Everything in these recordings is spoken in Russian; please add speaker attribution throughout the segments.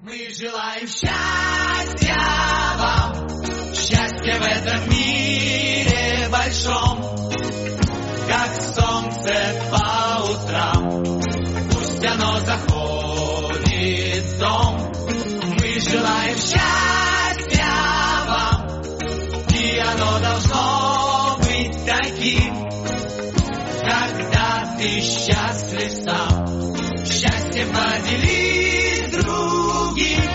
Speaker 1: Мы желаем счастья вам, счастья в этом мире большом, как солнце по утрам, пусть оно заходит в дом. Мы желаем счастья вам, и оно должно быть таким, когда ты счастлив сам, счастьем поделись с другим.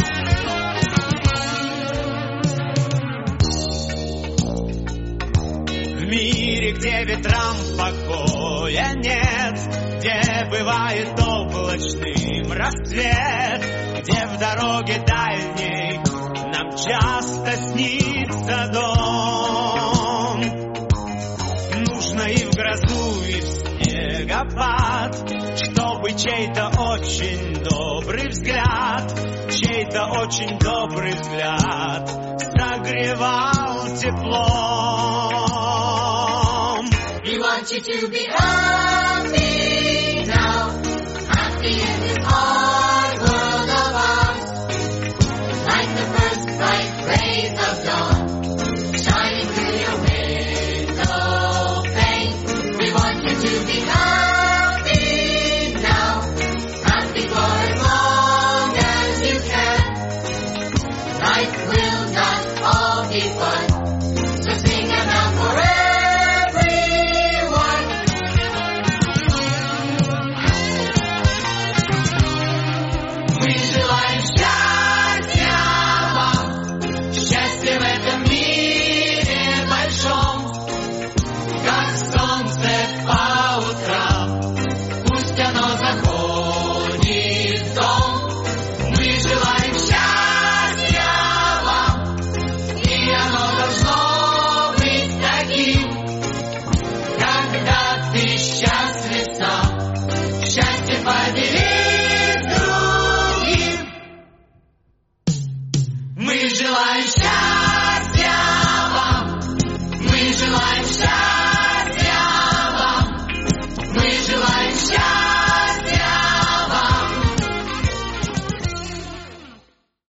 Speaker 1: В мире, где ветрам покоя нет, где бывает облачным рассвет, где в дороге дальней нам часто снится дом. Нужно и в грозу, и в снегопад, чтобы чей-то очень добрый взгляд, чей-то очень добрый взгляд согревал теплом.
Speaker 2: We want you to be happy now, happy in this hard world of ours, like the first bright rays of dawn, shining through your window pane. We want you to be happy now, happy for as long as you can. Life will not all be fun, so sing it out for everyone. We желаем счастья